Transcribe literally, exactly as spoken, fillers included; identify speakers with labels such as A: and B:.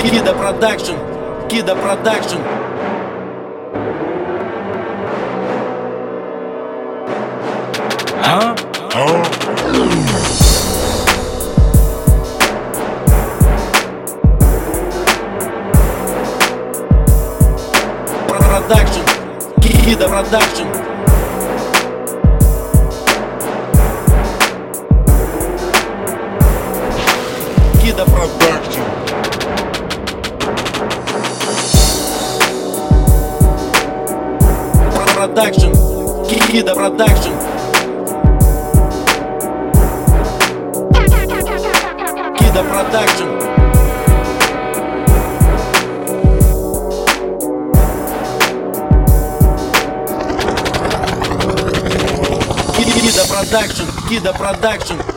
A: Kida Production, Kida Production.
B: Huh? Oh.
A: Production, Kida Production. Kida Production. Production, Kida Production. Kida Production. Kida Production, Kida Production.